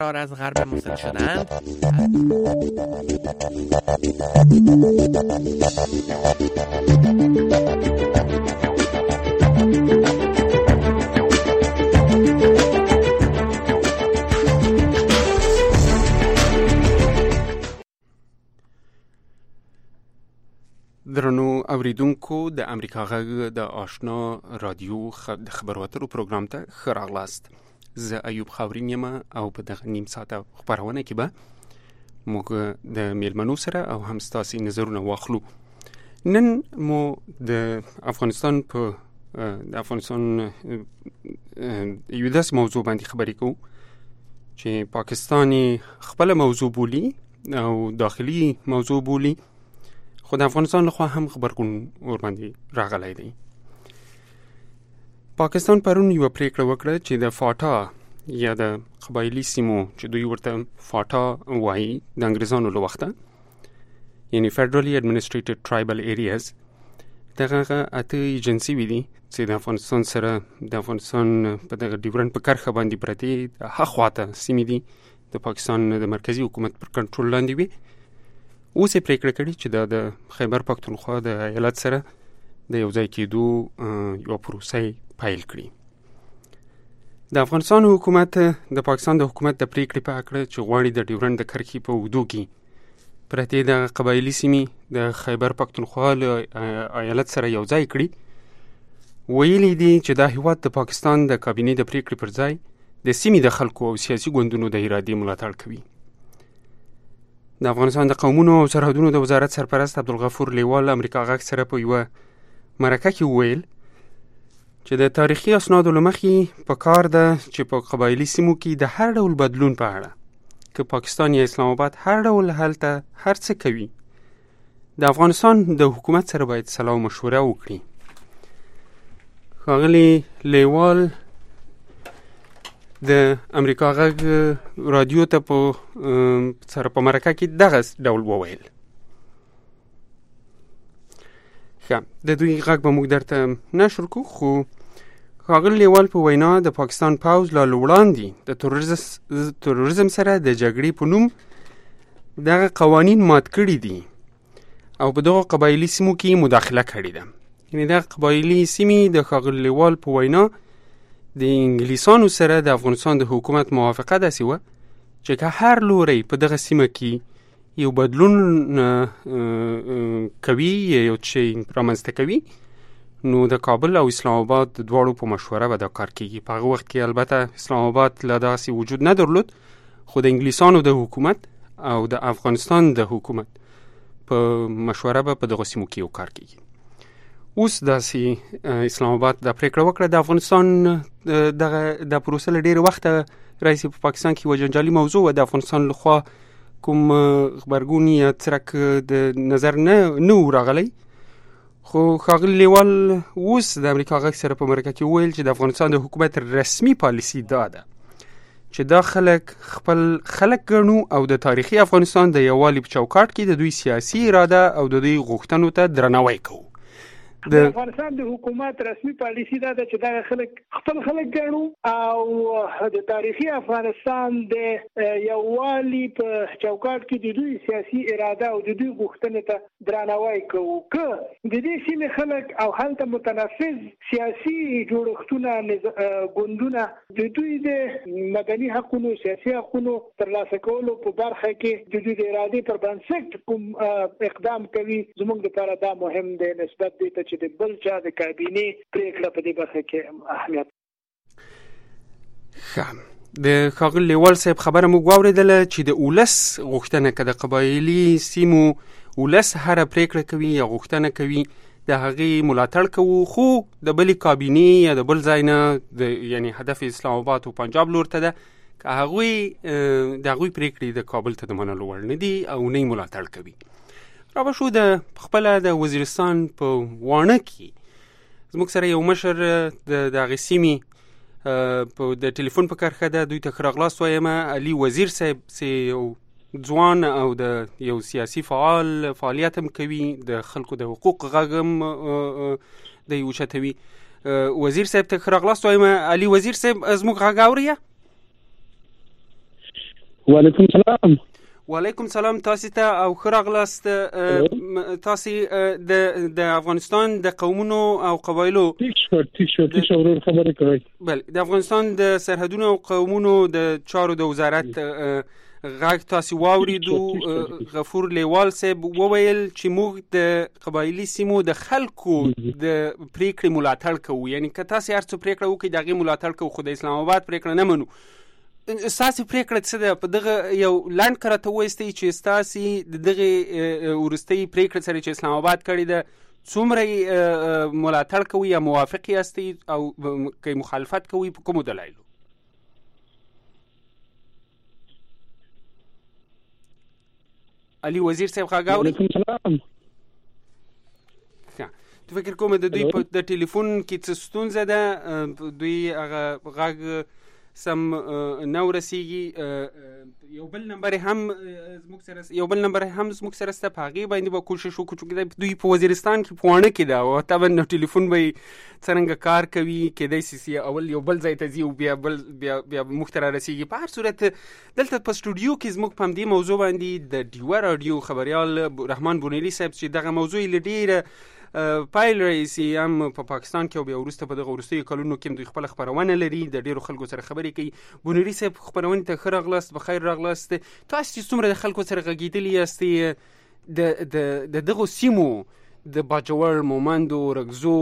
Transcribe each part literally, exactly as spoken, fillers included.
از غرب مسل شدند. درنو اوریدونکو د امریکا غږ د آشنا رادیو د خبرو اترو پروګرام ته ښه راغلاست. زه ایوب خاورین یم او په دغه نیم ساعته خبرونه کې به موږ د میلمنو سره او هم ستاسې نظرونه واخلو. نن مو د افغانستان په د افغانستان یو داسې موضوع باندې خبرې کوو چې پاکستان خپل موضوع بولي او داخلي موضوع بولي، خو د افغانستان لخوا هم خبرګون ورباندې راغلی دی. پاکستان پرون یوه پریکړه وکړه چې د فاټا یا د قبایلي سیمو چې دوی ورته فاټا وایي د انګریزانو له وخته، یعنی فیډرلی اډمنسټریټډ ټرایبل ایریاز، دغه اته ایجنسیوي دي چې د افغانستان سره د افغانستان په دغه ډیورنډ په کرښه باندې پرتې د هاخواته سیمې دي د پاکستان د مرکزي حکومت پر کنټرول لاندې وي. اوس یې پریکړه کړې چې دا د خیبر پختونخوا د ایالت سره د یو ځای کېدو یوه پروسه پیل کړي. د افغانستان حکومت د پاکستان د حکومت د پریکړې په هکله چې غواړي د ډیورنډ د کرښې په اوږدو کې پرتې د قبایلي سیمې د خیبر پختونخوا له ایالت سره یو ځای کړي، ویلي دي چې دا هیواد د پاکستان د کابینې د پریکړې پر ځای د سیمې د خلکو او سیاسي ګوندونو د ارادې ملاتړ کوي. د افغانستان د قومونو او سرحدونو د وزارت سرپرست عبدالغفور لیوال امریکا غږ سره په یوه مرکه کې وویل چې د تاریخي اسنادو له مخې په کار ده چې په قبایلي سیمو کې د هر ډول بدلون په اړه که پاکستان یا اسلام آباد هر ډول هلته هر څه کوي، د افغانستان د حکومت سره باید صلاح و مشوره وکړي. ښاغلي لیوال د امریکا غږ رادیو ته په سره په مرکه کې دغه ډول وویل. ښه، د دوی غږ به موږ درته نشر کړو، خو ښاغلي لیوال په وینا د پاکستان پوځ لا وړاندې د تروریزم سره د جګړې په نوم دغه قوانین مات کړي دي او په دغه قبایلي سیمو کې مداخله کړې ده. یعنې دغه قبایلي سیمې د ښاغلي لیوال په وینا د انګلیسانو سره د افغانستان د حکومت موافقه داسې وه چې که هر لوری په دغه سیمه کې یو بدلون کوي یا یو شی رامنځته کوي، نو د کابل او اسلام آباد دواړو په مشوره به دا کار کېږي. په هغه وخت کې البته اسلام آباد لا داسې وجود نه درلود، خو د انګلیسانو د حکومت او د افغانستان د حکومت په مشوره به په دغه سیمو کې یو کار کېږي. اوس داسې اسلام آباد دا پریکړه وکړه د افغانستان دغه د پروسه له ډېر وخته راځي په پاکستان کې یوه جنجالي موضوع و، د افغانستان لخوا کوم غبرګون یا څرک د نظر نه نه راغلی، خو ښاغلي لیوال اوس د امریکا غږ سره په مرکه کې وویل چې د افغانستان د حکومت رسمي پالیسي دا ده چې دا خلک خپل خلک ګڼو او د تاریخي افغانستان د یووالي په چوکاټ کې د دوی سیاسي اراده او د دوی غوښتنو ته درناوی کوو. د افغانستان د حکومت رسمي پالیسي دا ده چې دا خلک خپل خلک ګڼو او د تاریخي افغانستان د یووالي په چوکاټ کې د دوی سیاسي اراده او د دوی غوښتنې ته درناوی کوو. که د دې سیمې خلک او هلته متنفذ سیاسي جوړښتونه ګوندونه د دوی د مدني حقونو سیاسي حقونو ترلاسه کولو په برخه کې د دوی د ارادې پر بنسټ کوم اقدام کوي، زموږ لپاره دا مهم دی نسبت دې ته چې د بل چا د کابینې پریکړه په دې برخه کې اهمیت. ښه، د ښاغلي لیوال صاحب خبره موږ واورېدله چې د اولس غوښتنه که د قبایلي سیمو اولس هره پریکړه کوي یا غوښتنه کوي د هغې ملاتړ کوو، خو د بلې کابینې یا د بل ځای نه د یعنی هدف اسلام آباد او پنجاب لور ته ده، که هغوی د هغوی پریکړې د کابل ته د منلو وړ نه دي او نه یې ملاتړ کوي. را به شو د خپله د وزیرستان په واڼه کې زموږ سره یو مشر د هغې سیمې په د ټلیفون په کرښه ده، دوی ته ښه راغلاست وایم. علي وزیر صاحب چې یو ځوان او د یو سیاسي فعال فعالیت هم کوي، د خلکو د حقوق غږ هم دی اوچتوي. وزیر صاحب ته ښه راغلاست وایم. علي وزیر صاحب زموږ غږ اورئ؟ وعلیکم السلام. وعلیکم سلام تاسو ته او خراغلاست. تاسو د د افغانستان د قومونو او قبایلو ټیک شو ټیک شو ټیک شو خبرې کوي. بل د افغانستان د سرحدونو او قومونو د چارو د وزارت غاګ تاسو واوریدو. غفور لیوال صاحب وویل چې موږ د قبایلی سیمو د خلکو د پریکړې ملاتړ کوو، یعنی که تاسو هر څه پریکړه وکړئ دغه ملاتړ کوو، خو د اسلام آباد پریکړه نه منو. ستاسو پریکړه څه ده؟ په دغه یو لاند کرته وایستئ چې ستاسو د دغه ورستۍ پریکړه سره چې اسلام آباد کړې ده څومره ملاتړ کوي یا موافق یاستئ او که مخالفت کوي په کومو دلایلو؟ علي وزیر صاحب غږ اورئ؟ وعلیکم السلام. تو فکر کوم د دوی په د ټلیفون کې څه ستونزه ده، دوی هغه غږ سم نو رسیږي. یو بل نمبر هم زموږ سره یو بل نمبر هم زموږ سره سته، په هغې باندې به کوشش وکړو چې دوی په وزیرستان کې په واڼه کې ده او طبعا نو ټلیفون به څرنګه کار کوي، کېدای شي اول یو بل ځای ته ځي او بیا بل بیا بیا موږ ته رارسیږي. په هر صورت دلته په سټوډیو کې زموږ په همدې موضوع باندې د ډیوه راډیو خبریال رحمان بونیلي صاحب چې دغه موضوع یې له ډېره پایل رئیسي هم په پاکستان کې او بیا وروسته په دغه وروستیو کلونو کې دوی خپل خبرونه لري، د ډیرو خلکو سره خبرې کوي. بونیلي صاحب خبرونه ته ښه راغلاست، بخیر راغلاست. تاسو چې څومره د خلکو سره غږېدلي یاستئ د د د دغو سیمو د باجوړ، مومندو، رګزو،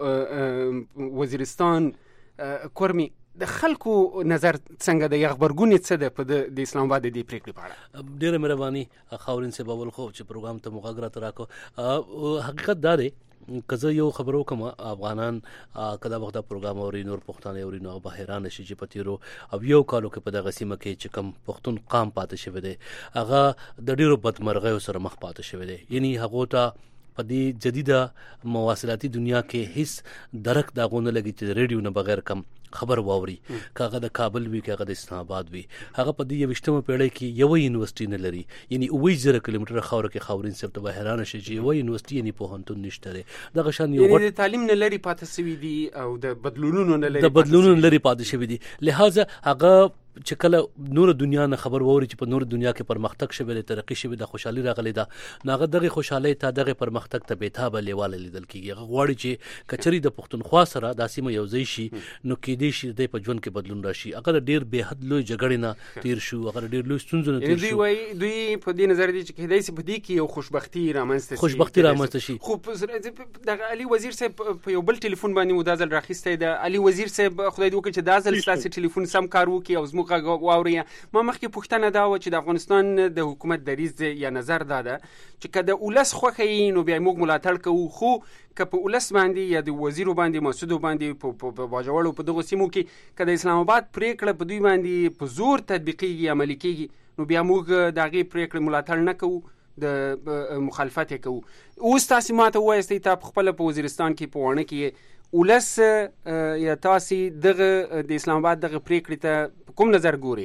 وزیرستان، کورمي د خلکو نظر څنګه د خبرګونې څه ده په د اسلام آباد د دې پریکړې په اړه؟ ډېره مهرباني خاورین صاحب اول خو چې پروګرام ته موږ راته راکو. حقیقت دا دی که زه یو خبر وکم، افغانان کله وخت دا پروګرام اوري، نور پښتانه اوري، نو به حیران شي چې په تیرو او یو کالو کې په دغه سیمه کې چې کم پښتون قام پاتې شوی دی هغه د ډېرو بدمرغیو سره مخ پاتې شوی دی. یعنی هغو ته په دې جدیده مواصلاتي دنیا کې هیڅ درک دا غو نه لګي چې ریډیو نه بغیر کم خبر واوري، کاغه د کابل وی کاغه د اسلام آباد وی. هغه په دې یوشتمه پیړۍ کې یو یونیورسيټي نه لري، یعنی اوه زره کیلومتره خاور کې خاورین سره ته حیران شي چې یو یونیورسيټي یعنی په هنتون نشته لري. دغه شان یو یعنی د تعلیم نه لري پاتې شوی دي او د بدلونونو نه لري د بدلونونو لري پاتې شوی دي. لہذا هغه چې کله نور دنیا نه خبر ووري چې په نور دنیا کې پرمختګ شوی دی، ترقی شوی دی، خوشحالي راغلی ده، نو هغه دغه خوشحالي ته دغه پرمختګ ته بیتابه لیواله لیدل کیږي. هغه غواړي چې کچري د پښتونخوا سره د سیمه یو ځای شي نو کې دې شي د په ژوند کې بدلون راشي. هغه ډیر به حد لوی جګړې نه تیر شو، هغه ډیر لوی ستونزې نه تیر شو. دوی وایي دوی په دې نظر دي چې کېدای شي په دې کې یو خوشبختی رامنځته شي خوشبختی رامنځته شي. خو دغه علي وزیر صاحب په یو بل ټلیفون باندې مدازل راخیسته ده. علي وزیر صاحب خدای دې وکړي چې دازل ستاسو ټلیفون سم کار وکړي او زموږ واوري. ما مخکې پوښتنه دا و چې د افغانستان د حکومت دریځ یا نظر دا ده چې که د ولس خوښه یې نو بیا موږ ملاتړ کوو، خو که په ولس باندې یا د وزیرو باندې مسعودو باندې په باجوړو په دغو سیمو کې که د اسلام آباد پریکړه په دوی باندې په زور تطبیقیږي، عملي کیږي، نو بیا موږ د هغې پریکړې ملاتړ نه کوو، د مخالفت یې کوو. اوس تاسې ماته ووایستئ تا په خپله په وزیرستان کې په واڼه کې ولس یا تاسې دغه د اسلام آباد دغه پریکړې ته په کوم نظر ګورئ؟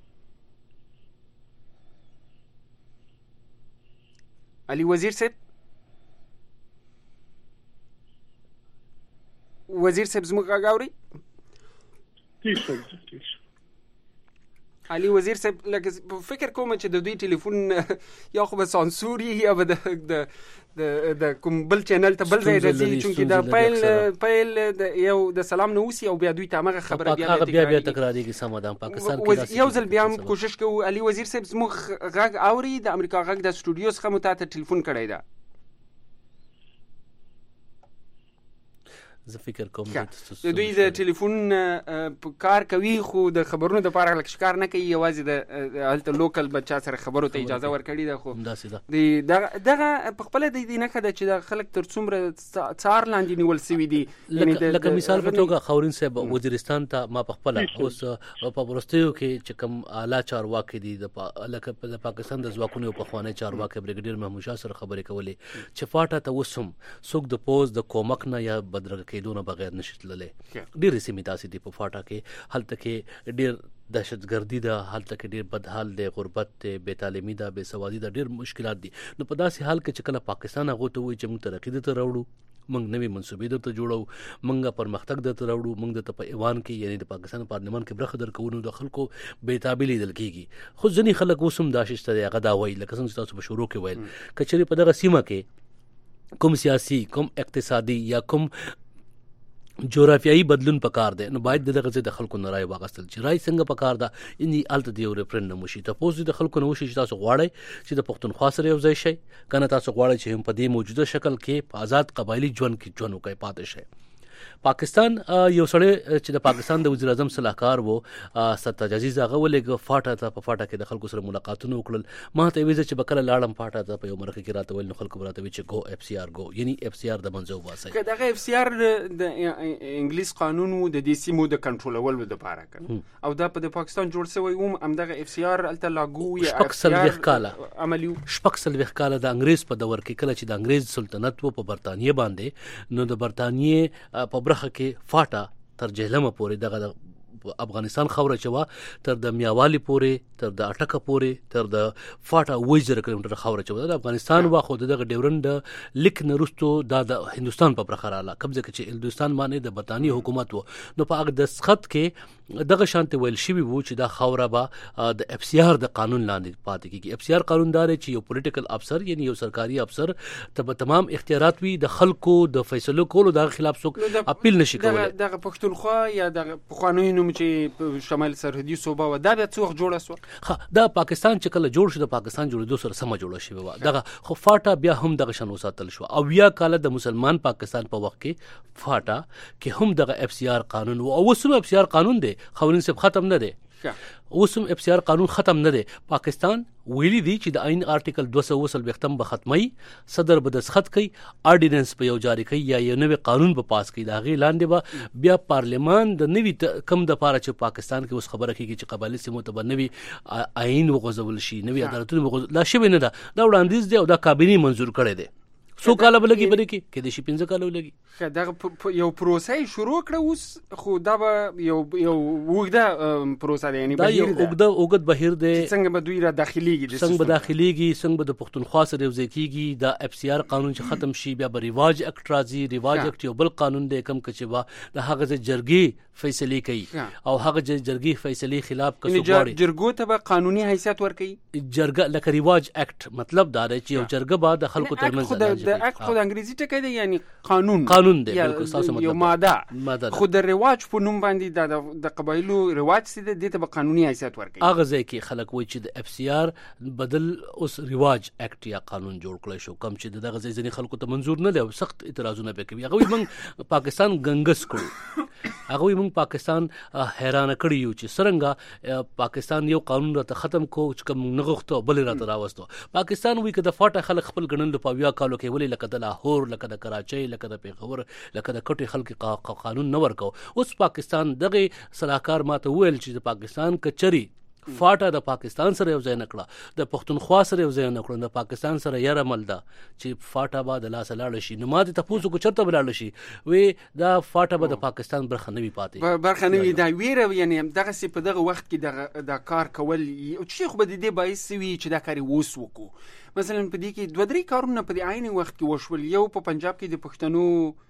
علي وزیر صاحب وزیر صاحب زموږ غږ اورئ؟ علي وزیر صاحب لکه فکر کوم چې د دوی ټلیفون یا خو به سانسور یا به د د کوم بل چینل ته بل ځای راځي، چونکې د پیل پیل د یو د سلام نه اوسي او بیا دوی ته هغه خبره بیا بیا بیا تکرارېږي. سمادام پاکستان کې یو ځل بیا هم کوشش کوو. علي وزیر صاحب زموږ غږ اوري؟ د امریکا غږ د سټوډیو څخه مو تاته ټلیفون کړی ده. زه فکر کوم د دوی د ټلیفون کار کوي خو د خبرونو دپاره لکه ښکار نه کوي، یوازې د هلته لوکل بچا سره خبرو ته اجازه ورکړې ده. خو همداسې ده دغه په خپله د دې نښه ده چې د خلک تر څومره څار لاندې نیول سوي دي. لکه مثال په توګه خاورین صاحب وزیرستان ته ما په خپله اوس په وروستیو کې چې کوم اعلی چارواکي دي لکه د پاکستان د ځواکونو پخوانی چارواکي بریګیډیر محمود شاه سره خبرې کولې چې فاټا ته اوس هم څوک د پوز د کومک نه یا بدرګه کېدو نه بغیر نشي تللی. ډېرې سیمې داسې دي په فاټا کې، هلته کې ډېر دهشتګردي ده، هلته کې ډېر بدحال دی، غربت دی، بې تعلیمي ده، بې سوادي ده، ډېر مشکلات دي. نو په داسې حال کې چې کله پاکستان هغو ته وایي چې موږ ترقي دلته راوړو موږ نوې منصوبې درته جوړو، موږ پرمختګ درته راوړو، موږ درته په ایوان کې یعنی د پاکستان پارلمان کې برخه درکوو. نو د خلکو بېتابي لیدل کېږي. خو ځینې خلک اوس هم دا شته دی هغه دا وایي لکه څنګه چې تاسو په شروع کې ویل که چېرې په دغه سیمه کې کوم سیاسي کوم اقتصادي یا کوم جغرافیایي بدلون پکار دی نو باید دغه ځای د خلکو نه رای واخیستل چې رای څنګه پکار ده یعنی هلته د یو ریفرنډم وشي. تپوس د خلکو نه وشي چې تاسو غواړئ چې د پښتونخوا سره یو ځای شئ که نه تاسو غواړئ چې هم په دې موجوده شکل کې په آزاد قبایلي ژوند کې ژوند وکړئ پاتې شئ. پاکستان یو سړی چې د پاکستان د وزیر اعظم صلاحکار و ستاج عزیز هغه ولېږه فاټا ته په فاټا کې د خلکو سره ملاقاتونه وکړل. ما ته ویل چې به کله لاړم فاټا ته په یو مرکه کې راته ویل نو خلکو راته ویل چې ګو اف سی آر ګو یعنی اف سی آر د منځه وباسئ. که دغه اف سی آر د انګلیس قانون و د دې سیمو د کنټرولولو دپاره کړ او دا په د پاکستان جوړ شوی هم همدغه اف سی آر هلته لاګو یا شپږ څلوېښت کاله عملي شپږ څلوېښت کاله د انګریز په دور کې کله چې د انګریز سلطنت و په برطانیې باندې نو د برطانیې په برخه کې فاټا تر جهلمه پورې دغه افغانستان خوره چوا تر د میاوالی پورې تر د اټکه پورې تر د فاټا وای زره کیلومتره خوره چوا د افغانستان واخو دغه ډیورنډ لیک نرستو د هندستان په برخه رااله قبضه کې چې هندستان باندې د برطانیې حکومت وو نو په هغه د سخت کې دغه شانت ویل شوی وو چې دا خوره به د اف سی آر د قانون لاندې پاتې کیږي. اف سی آر قانون دار چې یو پولیټیکل افسر یعنی یو سرکاري افسر ته تمام اختیارات وي د خلکو د فیصلو کولو د خلاف څوک اپیل نشي کولای. دغه پښتونخوا یا د پخوانیو نوم چې شمال سرحدي صوبه و دا بیا څو جوړه سو ها دا پاکستان چې کله جوړ شو د پاکستان جوړېدو سره سم جوړه شوی و دغه خو فاټا بیا هم دغه شنو ساتل شو او بیا کاله د مسلمان پاکستان په وخت کې فاټا کې هم دغه اف سی آر قانون او اوسم اف سی آر قانون دی خاورین سے ختم نه دی اوسم اف سی آر قانون ختم نه دی. پاکستان ویلي دی چې د آئین آرټیکل دوه سوه اوه څلوېښتم به ختمي صدر به دستخط کوي آرډیننس په یو جاری کوي یا یو نوی قانون به پاس کوي د هغې لاندې به بیا پارلمان د نوي کم دپاره چې پاکستان کې اوس خبره کېږي چې قبایلي سیمو ته به نوي آئین وغځول شي نوي عدالتونه وغځول لا شوی نه ده دا وړاندیز دی او دا کابینې منظور کړی دی. څو کاله به لګي بلې کې کېدای شي پنځه کاله ولګي. دغه یو پروسه شروع کړه اوس خو دا به یو یو اوږده پروسه ده یعنی دا یو اوږده اوږد بهیر دی څنګه به دوی را داخليږي څنګه به داخليږي څنګه به د پښتونخوا سره یو ځای کېږي دا اف سی آر قانون چې ختم شي بیا به رواج اکټ راځي. رواج اکټ یو بل قانون دی کم کچې به د هغه ځای جرګې فیصلې کوي او هغه جرګې فیصلې خلاف کسو غواړي جرګو ته به قانوني حیثیت ورکوي. جرګه لکه رواج اکټ مطلب دا دی چې یو جرګه به د خلکو ترمنځ د اکټ خو د انګریزي ټکی دی یعنی قانون قانون دی بالکل تاسو مطلب یو ماده خو د رواج په نوم باندې د قبایلو رواج سي د دې ته به قانوني حیثیت ورکوي. هغه ځای کې خلک وایي چې د اف سی آر بدل اوس رواج اکټ یا قانون جوړ کړی شو کم چې دغه ځای ځینې خلکو ته منظور نه دی او سخت اعتراضونه به کوي. هغه موږ پاکستان ګنګس کړو هغه موږ پاکستان حیران کړی یو چې څنګه پاکستان یو قانون راته ختم کو چې کوم نه غوښتو بل راته راوستو. پاکستان وی کده فاټه خلک خپل ګڼل په بیا کالو کې ولې لکه د لاهور لکه د کراچۍ لکه د پیښور لکه د کټي خلک قانون نه ورکو. اوس پاکستان دغه صلاحکار ماته ویل چې د پاکستان کچري فاټا د پاکستان سره یو ځای نه کړه د پښتونخوا سره یو ځای نه کړه د پاکستان سره یاره مل ده چې فاټا به د لاسه لاړ شي. نو ما ته تاسو کو چرته ولاړ شي وی دا فاټا به د پاکستان برخه نه وي پاتې برخه نه وي دا ویره یعنی دغه سی په دغه وخت کې دغه د کار کول چې خو به د دې باعث وي چې دا کاری ووس وکړو. مثلا په دې کې دوه درې کارونه په دې عین وخت کې وشول. یو په پنجاب کې د پښتنو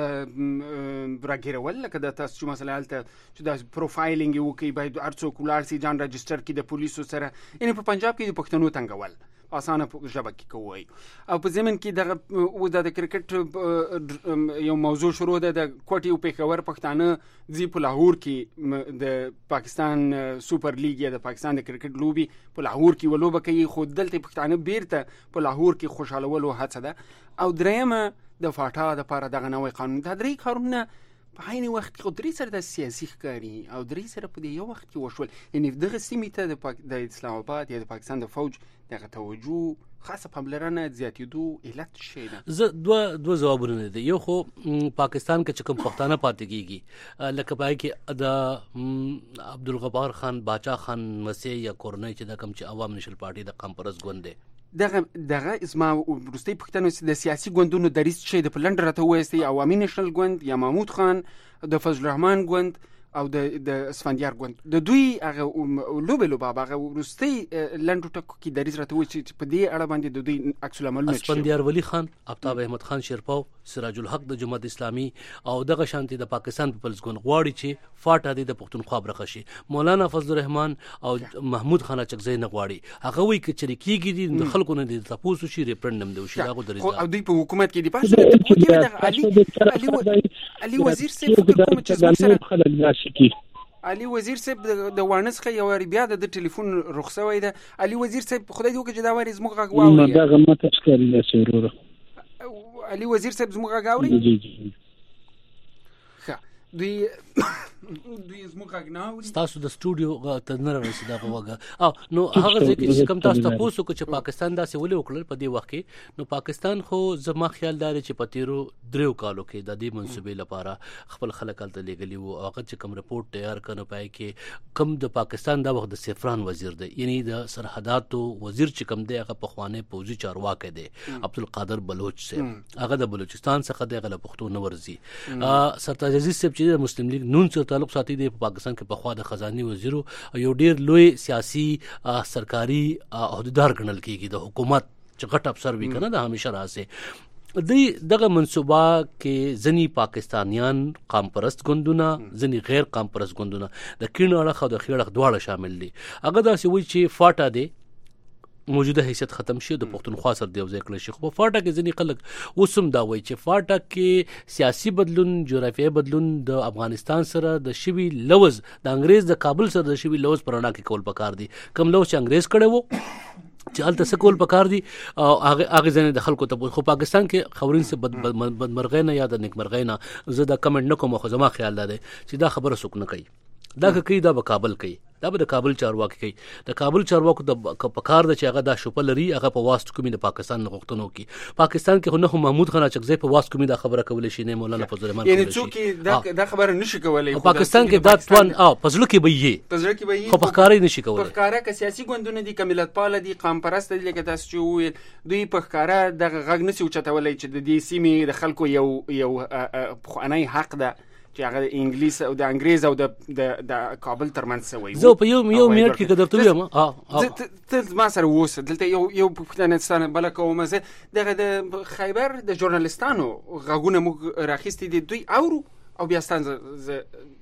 راګیرول لکه د تاسو چې مثلا حالت چې د پروفایلینګ یو کوي باید ارڅو کولار سي ځان رجستر کې د پولیسو سره یعنی په پنجاب کې د پښتنو تنګول اسانه ژبه کې کوي او په زمين کې دغه و د کرکټ یو موضوع شروع ده د کوټي او پیښور پښتانه زی په لاهور کې د پاکستان سوپر لیګ یا د پاکستان د کرکټ لوبي په لاهور کې ولوبه کوي خو دلته پښتانه بیرته په لاهور کې خوشاله ولو هڅه ده. او درېمه د فاټا د پاره دغه نوې قانون د درې کارونه په عین وخت کې درې سره د سیاسي ښکاری او درې سره په یو وخت کې وشول یعنی دغه سیمې ته د پاک... د اسلام آباد یا د پاکستان د فوج دغه توجه خاصه پاملرنه زیاتېدو علت شي ده. زه دوه دوه ځوابونه دي. یو خو پاکستان کې کوم پښتانه پاتې کیږي لکه پای کې د عبدالغفار خان باچا خان مسیح یا کورنۍ چې د کوم چې عوام نشل پارټي د قمپرس ګوند دی دغه دغه اسما ورستي پښتنو د سیاسي ګوندونو د ریس شي د پلند راته وېستي عوامي نېشنل ګوند یا محمود خان د فضل الرحمن ګوند او د د اسفندیار ګوند د دوی هغه لوبه لوبه هغه ورستي لنډو ټکو کې دریز راته و چې په دې اړه باندې د دوی عکس العملونه اسفندیار ولی خان، آفتاب احمد خان شیرپاو، سراج الحق د جماعت اسلامي او دغه شانتي د پاکستان پیپلز ګوند غواړي چې فاټا د پښتونخوا برخه شي. مولانا فضل الرحمن او محمود خان چکزی نه غواړي. هغه وایي چې چریکيږي د خلکو نه د تاسو شي ریفرندم دی شي هغه درې او دوی په حکومت کې دی پاسه علي علي وزیر سي کوم چې زموږ سره خلک راشي کی علي وزیر صاحب د وانسخه یو بیا د ټلیفون رخصه وای ده. علي وزیر صاحب خدای دې وکړي دا واري زموږ غواړي نو دا غمت ښکاری نه سرور علي وزیر صاحب زموږ غواړي ښه دوی دوی زموږ غواړي تاسو د سټوډیو ته نه راځي دا غوګه او نو هغه ځکه کوم تاسو تاسو کو چې پاکستان داسې ولې وکړل په دې وخت کې نو پاکستان خو زما خیال دار چې پتیرو دریو کالو کې د دې منسوبې لپاره خپل خلک تل لګلی وو. هغه چې کوم رپورت تیار کړي پای کې کوم د پاکستان د وخت د سفران وزیر دی یعنی د سرحداتو وزیر چې کوم دی هغه په خوانه پوزي چارواکي دی عبدالقادر بلوچ سے هغه د بلوچستان څخه دی غل پښتون ورزي سرتاج عزیز صاحب چې د مسلم لیگ نون سره تعلق ساتي دی په پاکستان کې په خوا د خزاني وزیر یو ډیر لوی سیاسي سرکاري عہدیدار ګڼل کیږي د حکومت چې غټ افسر وی کنه د همیشه راځي. دی دغه منصوبه کې ځنی پاکستانیان قام پرست ګوندونه ځنی غیر قام پرست ګوندونه د کینو اړه او د خېړه دواړه شامل دي. هغه داسې وایي چې فاټا دی موجوده حیثیت ختم شي د پښتونخوا سره دی وځي کړی شي. خو فاټا کې ځنی خلک وسم دا وایي چې فاټا کې سیاسي بدلون جغرافیایي بدلون د افغانستان سره د شوی لوز د انګريز د کابل سره د شوی لوز پرانا کې کول پکار دي. کم لوز چې انګريز کړي وو چې الته سکول پکار دي او هغه هغه ځنه د خلکو ته خو پاکستان کې خبرین سے بد مرغینه یا د نیک مرغینه زه دا کمنټ نکوم خو زما خیال ده چې دا خبره سوک نه کوي دا کوي دا به کابل کوي دا به د کابل چارواکي کوي. د کابل چارواکو د پکار د چې هغه دا شوپل لري هغه په واسط کومي د پاکستان غوښتنو کې پاکستان کې خو نه محمود خان چکزی په واسط کومي دا خبره کولای شي نه مولانا فضل الرحمن یعنی څوک دا دا خبره نشي کولای پاکستان کې دا توان او پزلو کې به یې پزلو کې به یې خو په ښکارا نشي کولای. په ښکارا کې سیاسي ګوندونه دي کملت پال دي قام پرست دي لکه تاسو چې ویل دوی په ښکارا د غږ نشي اوچتولای چې د دې سیمې د خلکو یو یو خاني حق ده چې هغه د انګلیس او د انګریز او د د کابل ترمنځ سوي. زه په یو یو منټ کې قدرته یم ها ته ما سره اوس دلته یو یو پښتنستان بل کوم زه دغه د خیبر د ژورنالستانو غوونه موږ راخستې دي دوی اورو او بیا ستانه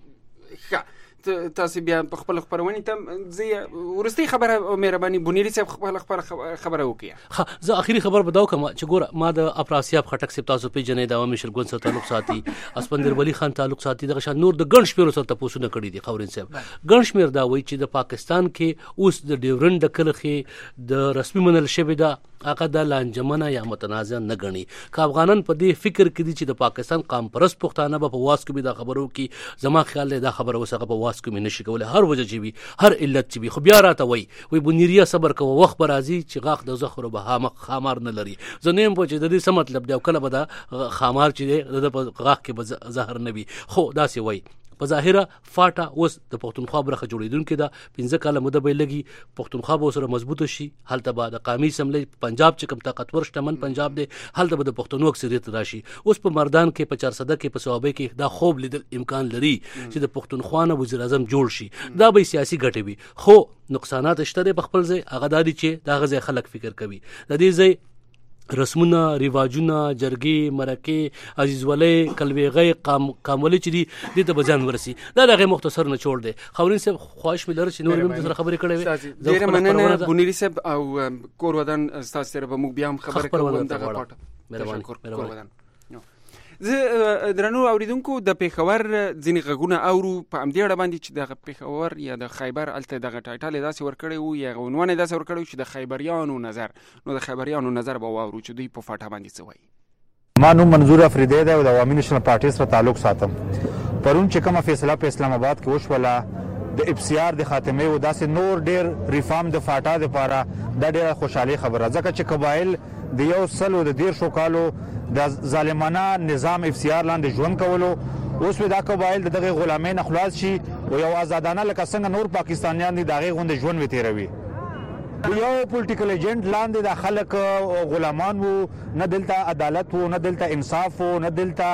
ښه تاسو بیا په خپل خبرونه ته زه ورستي خبره مهرباني بونيري صاحب خپل خبر خبره وکړه. ها زه اخیری خبر بداو کوم چې ګوره ما د افراسیاب خټک سپ تاسو په جنې د عوامي شرګون سره تعلق ساتي اسپندر ولی خان تعلق ساتي دغه شان نور د ګڼ شمیر سره تاسو نه کړی دي خورین صاحب ګڼ شمیر دا وایي چې د پاکستان کې اوس د ډیورند د کلخه د رسمي منل شوی دا هغه د لانجمنه یا متنازع نه غني که افغانان په دې فکر کې دي چې د پاکستان قام پرست پښتانه په واس کې دا خبرو کې زما خیال دا خبره وسغه په واس کې نشي کولای هر وجه چې وي هر علت چې وي خو بیا راته وای وای بنیریا صبر کوه وخت به راځي چې غاښ د زخر به هامخ خامار نه لري. زه نیم په چې د دې څه مطلب دی او کله به دا خامار چې دی د غاښ کې به زهر نه وي خو داسې وای په ظاهره فاټا اوس د پښتونخوا برخه جوړیدونکې ده پنځه کاله موده به لګي پښتونخوا به سره مضبوطه شي هلته به د قومي اسمبلی پنجاب چې کوم طاقتور شتمن پنجاب دی هلته به د پښتنو اکثریت راشي. اوس په مردان کې په چارسده کې په صوابه کې دا خوب لیدل امکان لري چې د پښتونخوا نه وزیر اعظم جوړ شي دا به سیاسي ګټې وي خو نقصانات شته په خپل ځای هغه دادي چې دا غزه خلک فکر کوي د دې ځای رسمونه ریواجونه جرګې مرکه عزیز ولی کلویغه قام کامولي چې دي د بزان ورسي دا دغه مختصر نه چور دي خورین صاحب خواهش مې لرم چې نور هم سره خبرې کړې وي. ډیره مننه بونيري صاحب او کور ودان تاسو سره به موږ بیا هم خبرې کوو دغه پټه مهرباني مهرباني. زه درنو اوریدونکو د پیښور ځینې غږونه اورو په امدې اړه باندې چې د پیښور یا د خیبر الته دغه ټایټل داسې ورکړی وو یا عنوان داسې ورکړی چې د خیبریانو نظر نو د خیبریانو نظر به واورو چې دوی په فاټا باندې څه وایي. ما نوم منظور افریدی دی او د عوامي نېشنل پارټي سره تعلق ساتم. پرون چې کومه فیصله په اسلام آباد کې وشوله د افسیار د خاتمه او داسې نور ډیر ریفارم د فاټا لپاره دا ډیره خوشحالي خبره ځکه چې قبایل د یو سلو د ډیر شو کالو د ظالمانه نظام افسیار لاندې ژوند کولو اوس دا قبایل دغه غلامۍ نه خلاص شي او یو آزادانه لکه څنګه نور پاکستانیان دي دغه غوند ژوند وتیروي. یو پولیټیکل ایجنټ لاندې د خلک غلامان وو نه دلته عدالت وو نه دلته انصاف وو نه دلته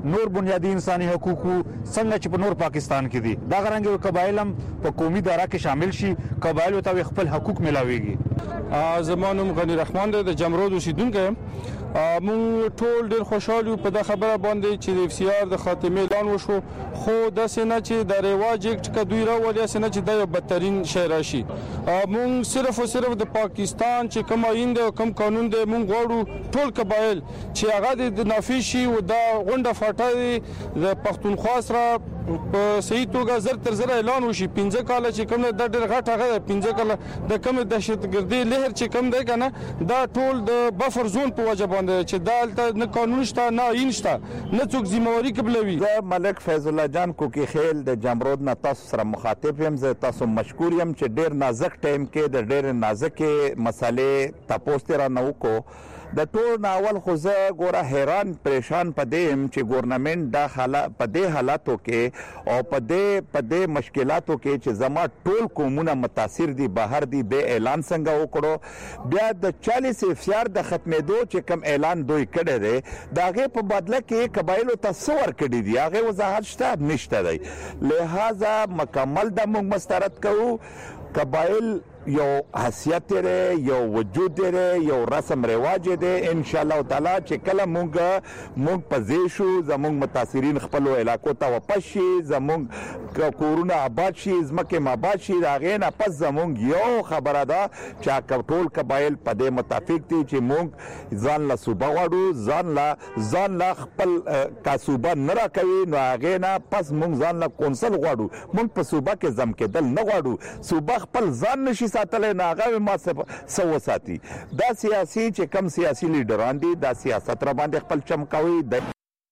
نور بنیادی انساني حقوق څنګه چې په نور پاکستان کې دي دا غرانګ قبایل هم په قومي دایره کې شامل شي قبایل ته خپل حقوق ملاويږي. زمانم غنی رحمان د جمرود اوسیدونکو مون ټول ډیر خوشاله یو په د خبره باندې چې د اف سی آر د خاتمه اعلان وشو خو د سینه چې د ریواج اکټ کډوی را ولیا سینه چې د بدترین شی راشي. مون صرف او صرف د پاکستان چې کوم آئین د کوم قانون د مون غواړو ټول قبایل چې هغه د نافذ شي او د غونډه فاټه د پښتونخوا سره په صحیح توګه زر تر زر اعلان وشي. پنځه کال چې کوم د ډېر غټ هغه پنځه کال د کوم دهشتګردي لهر چې کوم دی کنه دا ټول د بفر زون په وجه باندې چې دالته نه قانون شته نه آئین شته نه څوک ذمہواری قبلوي. زه ملک فیض الله جان کوکی خیل د جمرود نه تاسو سره مخاطب یم. زه تاسو مشکور یم چې ډېر نازک ټایم کې د ډېر نازک مسالې تاسو ته را نو کو د ټول ناول خو زه ګوره حیران پریشان پدیم چې ګورنمنت دا حالت پدې حالاتو کې او پدې پدې مشکلاتو کې چې زما ټول قومونه متاثر دي بهر دي به اعلان څنګه وکړو بیا د چالیس افسار د ختمېدو چې کم اعلان دوی کړی دی داغه په بدله کې قبایلو تصور کړی دی هغه وضاحت شته نشته دی. لہذا مکمل د موږ مسترد کوو قبایل یو حیثیت لري یو وجود لري یو رسم رواج دی ان شاء الله تعالی چې کله مونږ مونږ پځې شو زمونږ متاثرین خپل علاقو ته واپس شي زمونږ کورونه آباد شي ځمکې آباد شي دا غي نه پس زمونږ یو خبره ده چې ټول قبایل په دې متفق دي چې مونږ ځان له صوبه غواړو ځان له ځان له خپل کا صوبه نه راکوي نو هغه نه پس مونږ ځان له کونسل غواړو مونږ په صوبه کې ځم کېدل نه غواړو صوبه خپل ځان نشي ساتلې ناغه ما سو ساتي. دا سیاسي چې کم سیاسي لیډران دي دا سیاست را باندې خپل چمکاوي د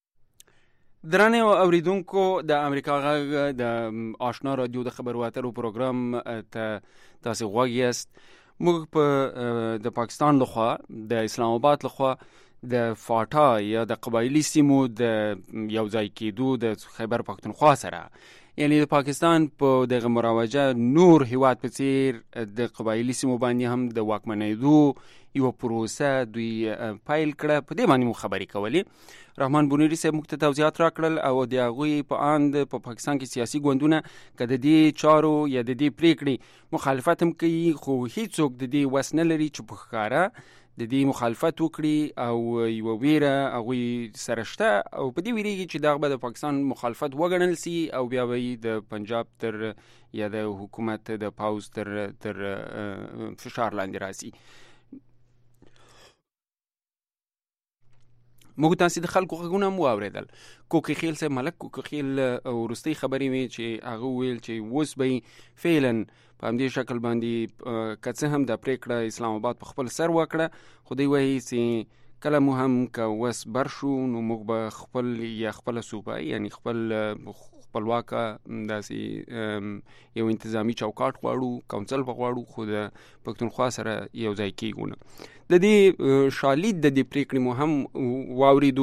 درانه اوریدونکو د امریکا غږ د آشنا رادیو د خبرو اترو پروګرام ته تاسو غوږیاست. موږ په د پاکستان لخوا د اسلام آباد لخوا د فاټا یا د قبایلی سیمو د یو ځای کېدو د خیبر پختونخوا سره یعنی د پاکستان په دغه مراوجه نور هیواد په څیر د قبایلی سیمو باندې هم د واکمنېدو یو پروسه دوی پایل کړه. په دې باندې مو خبرې کولې. رحمان بونیری صاحب موږ ته توضیحات راکړل او د هغوی په اند په پاکستان کې سیاسي ګوندونه که د دې چارو یا د دې پریکړې مخالفت هم کوي خو هیڅوک د دې وس نه لري چې په ښکاره د دې مخالفت وکړي او یو ویره هغوی سره شته او په دې ویریږي چې دغه به د پاکستان مخالفت وګڼل سي او بیا به د پنجاب تر یا د حکومت د پاوز تر تر فشار لاندې راسي. موږ تاسو د خلکو غږونه مو اوریدل. کوکی خیل سه ملک کوکی خیل ورستي خبرې وی چې هغه ویل چې وس به فعلا په همدې شکل باندې کڅه هم د پریکړه اسلام آباد په خپل سر وکړه خو دی وایي چې کله مو هم که وس برشو نو موږ به خپل یا خپل صوبه یعنی خپل خپلواکه داسې یو انتظامی چوکاټ غواړو کونسل غواړو خو د پښتونخوا سره یو ځای کېږو. د دې شالید د دې پریکړې مو هم واوریدو.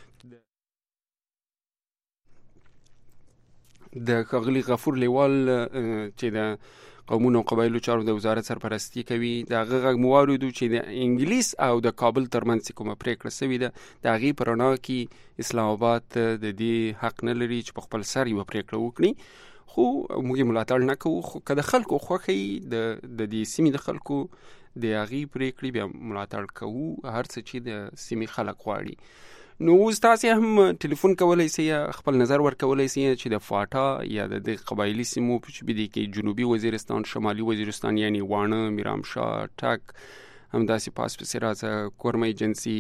د ښاغلي غفور لیوال چې د قومونو او قبایلو چارو د وزارت سرپرستی کوي د هغه غږ مو واوریدو چې د انګلیس او د کابل ترمنځ کومه پریکړه سوې ده د هغې په رڼا کې اسلام آباد د دې حق نه لري چې په خپل سر یوه پریکړه وکړي خو موږ یې ملاتړ نه کوو خو که د خلکو خوښوي د د دې سیمې د خلکو د هغې پریکړې بیا ملاتړ کوو هر څه چې د سیمې خلک غواړي. نو اوس تاسو هم ټلیفون کولای شئ خپل نظر ورکولای شئ چې د فاټا یا د قبایلی سیمو په شبي کې جنوبي وزیرستان شمالي وزیرستان یعنی وانه میرامشاه ټک همداسې پاس په سرازه کورمه ایجنسی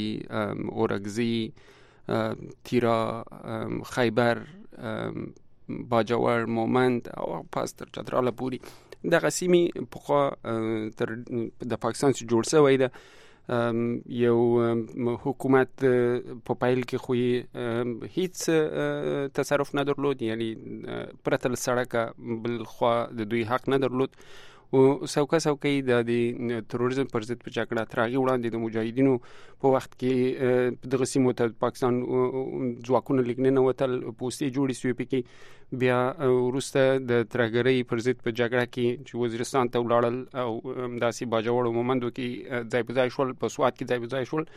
اورګزی تیرا خیبر باجوړ مومند او پاس تر چتراله پوری دغه سیمې په خوا تر د پاکستان څخه جوړ شوی ده. یو حکومت په پایل کې خو هیڅ تصرف نه درلود یعنی پرته له سړکه بل خوا د دوی حق نه درلود او څوکه څوکې د تروریزم پر ضد په جګړه تر هغې وړاندې د مجاهدینو په وخت کې دغه سیمو ته پاکستان ځواکونه لږ ننوتل پوستې جوړې سوې پکې بیا وروسته د ترهګرۍ پر ضد په جګړه کې چې وزیرستان ته ولاړل او همداسې باجوړ او مومندو کې ځای په ځای شول په سوات کې ځای په ځای شول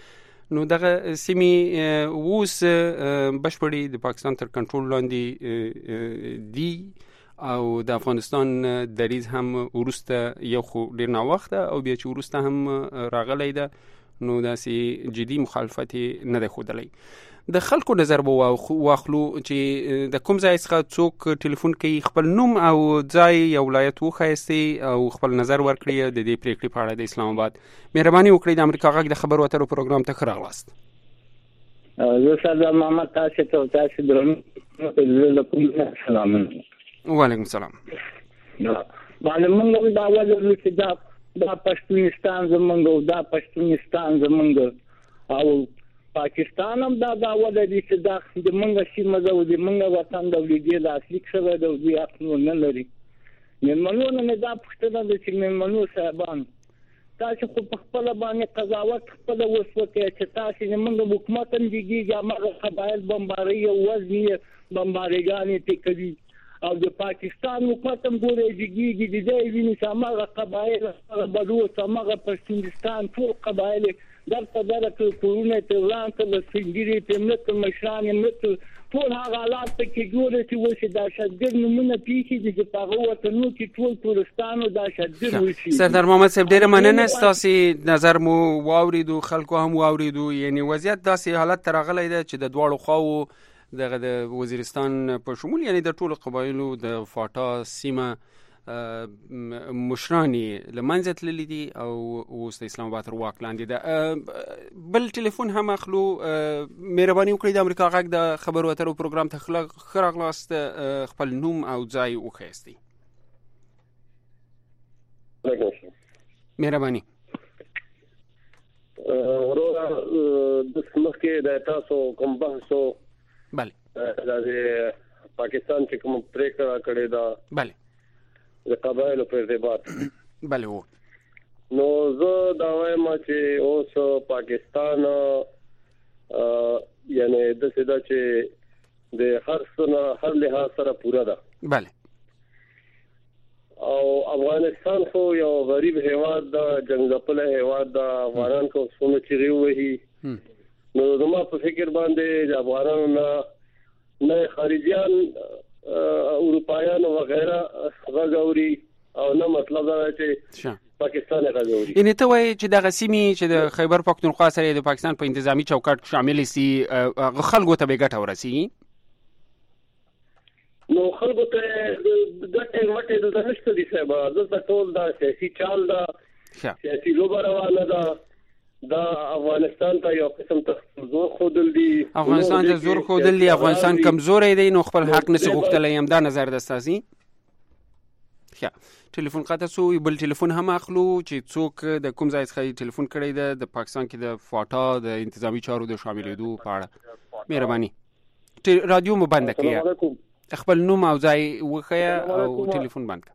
نو دغه سیمې اوس بشپړي د پاکستان تر کنټرول لاندې دي او د افغانستان دریز هم ورسته یو خو ډیر نه وخت او بیا چې ورسته هم راغلی ده نو داسې جدي مخالفت نه ده ښودلی. د خلکو نظر به واخلو چې د کوم ځای څخه څوک ټلیفون کوي خپل نوم او ځای یا ولایت وښایستي او خپل نظر ورکړي د دې پریکړې په اړه د اسلام آباد. مهرباني وکړئ د امریکا غږ د خبرو اترو پروګرام ته ښه راغلاست. زه سردار محمد تاسو ته تاسو درنو سلام. وعلیکم السلام. باندې موږ دا وایو چې دا دا پښتونستان زمونږ دا پښتونستان زمونږ او پاکستان هم دا دا ولري چې دا د موږ سیمه ده او د موږ وطن د ولې د اصلي څخه د دوی حق نه لري. مېلمنو نه دا پښتنه د چې مېلمنو صاحبان تاسو خو په خپل باندې قضاوت خپل وسوته چې تاسو نه موږ حکومت هم دیږي هغه قبایل بمباري او وزنی بمباریګانی ته کوي او د پاکستان حکومت هم ګوري دیږي د دې ویني سمغه قبایل بدو سمغه پښتونستان ټول قبایل در په دغه کورونه ته وران کړل سنگيري په ملت مشران ملت ټول هغه حالات کې ګوري چې وشي دا شدګر نمونه پیښې دي چې په وطنو کې ټول پرستانو دا شدګر وشي. سردار محمد صاحب ډیره مننه ستاسو نظر مو واوریدو خلکو هم واوریدو. یعنی وضعیت داسې حالت ترغلی ده چې د دواړو خواو دغه د وزیرستان په شمول یعنی د ټولو قبایلو د فاټا سیمه مشرانی لمنځه تللی دي او اوس د اسلام آباد تر واک لاندې ده. بل ټلیفون هم اخلو. مهرباني وکړئ د امریکا غږ د خبرو اترو پروګرام ته ښه راغلاست. خپل نوم او ځای وښایستئ. مهرباني. وروره د مخکې د تاسو کوم بحثو بله د پاکستان چې کوم پریکړه کړې ده بله د قبایلو په ارتباط بله وو نو زه دا وایم چې اوس پاکستان یعنی د سیدا چې د هر څه هر لحاظ سره پورا ده. بله او افغانستان خو یو غریب هیواد ده جنگ ځپلی هیواد ده. افغانان خو څونه چیغې وهي نو زما په فکر باندې د افغانانو نه نه خارجيان اروپایان وغیرہ غاوري او نه مطلب دا چې پاکستان غاوري. یعنی ته وایي چې دغه سیمې چې د خیبر پختونخوا سره د پاکستان په انتظامی چوکاټ شامل سي خلکو ته به ګټه ورسي. نو خلکو ته ګټه ورته د نشته دي صاحب د ټول دا سیاسي چال دا سیاسي لوبه روانه ده. دا افغانستان ته یو قسم ته زور خودل دي. افغانستان ته زور خودل دي. افغانستان کمزورې دی نو خپل حق نشي غوښتلی. هم دا نظر د ستاسو. ښه ټلیفون قطع شو. بل ټلیفون هم اخلو چې څوک د کوم ځای څخه ټلیفون کړی ده د پاکستان کې د فاټا د انتظامی چارو د شاملېدو په اړه. مهرباني رادیو مو بند کړئ. خپل نوم او ځای وښیه او ټلیفون بند کړئ.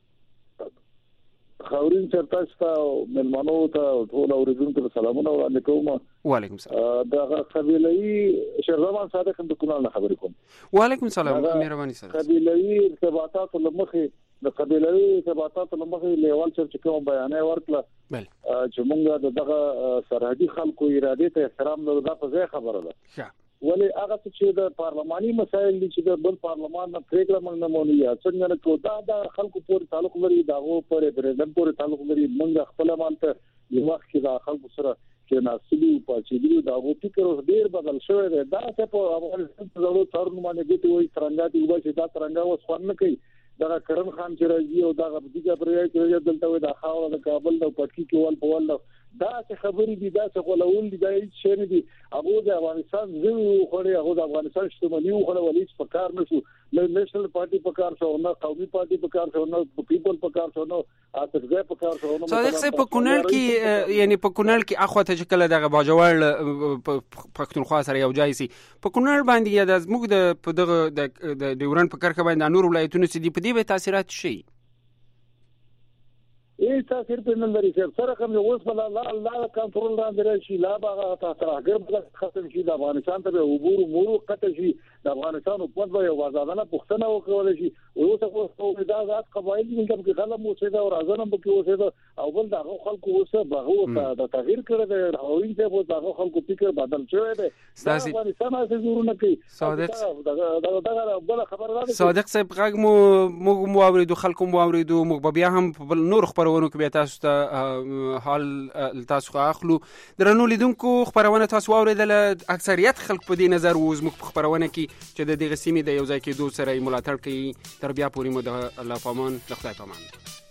خاورین چرتاش ته ملمنو ته ټول اوریدونکو ته سلامونه وړاندې کوم. وعلیکم السلام. دا قبیلهي شهرزمان صادق د کونال نه خبرې کوم. وعلیکم السلام. مهرباني سره قبیلهي ارتباطات لمخې د قبیلهي ارتباطات لمخې لیوال چې کوم بیانې ورکړه بل چې موږ دغه سرحدي خلکو اراده ته احترام لرو دا په ځای خبره ده. ولی هغه چې د پارلماني مسایل دي چې د بل پارلمان نه پریکړه موږ نه مونږ یا څنګه نه کوو دا د خلکو پورې تعلق لري. دغه پورې پرېدم پورې تعلق لري. موږ خپل مالته یو وخت کې د خلکو سره چې ناسلي په چې دی دا وو فکر ډیر بدل شوی دی. دا څه په افغانستان کې ضرورت تر نو باندې دي وایي ترنګا دی وایي دا ترنګا وس خون نه کوي. دا کرن خان چې راځي او دا غبدیګه پرې چې دلته وي د خاور د کابل د پټکی کې ول په ول دا څه خبرې دي دا څه غولول دي دا هیڅ نه دي. هغه د افغانستان زوی خو هغه د افغانستان شتمنۍ خو ولې په کار نشو. نه نېشنل پارټي په کار شو نه قومي پارټي په کار شو نه پیپل په کار شو نه اترګه په کار شو نه. صادق صاحب په کونړ کې یعنی په کونړ کې اخوته چې کله دغه باجوړ پښتونخوا سره یو ځای سي په کونړ باندې یا د زموږ د په دغه د ډیورن په کرکه باندې نور ولایتونو سي دي په دې به تاثیرات شي. ای تاثیر په نن لري سره کوم یو اوس بل لا لا کنټرول راندې راشي لا باغه تراګر بل ختم شي د افغانستان ته عبور مورو قطع شي د افغانستان په په یو وزادانه پښتنه وکول شي اوس په دا ذات قبایل کې خلک مو سیده او راځنه په کې اوسه او بل دغه خلکو اوسه بغه د تغییر کړی د هوین ته په دغه خلکو فکر بدل شوی دی افغانستان اساس زورونه کوي صادق دغه بل خبر راځي صادق صاحب غږ مو موږ مو اوریدو خلکو مو اوریدو موږ بیا هم بل نور خبرونه کې بیا تاسو ته حال تاسو اخلو درنو لیدونکو خبرونه تاسو اوریدل اکثریت خلک په دې نظر ووز موږ خبرونه کې چې د دغه سیمې د یو ځای کېدو سره ملاتړ کوي تر بیا پورې مو د الله پامان د خدای پامان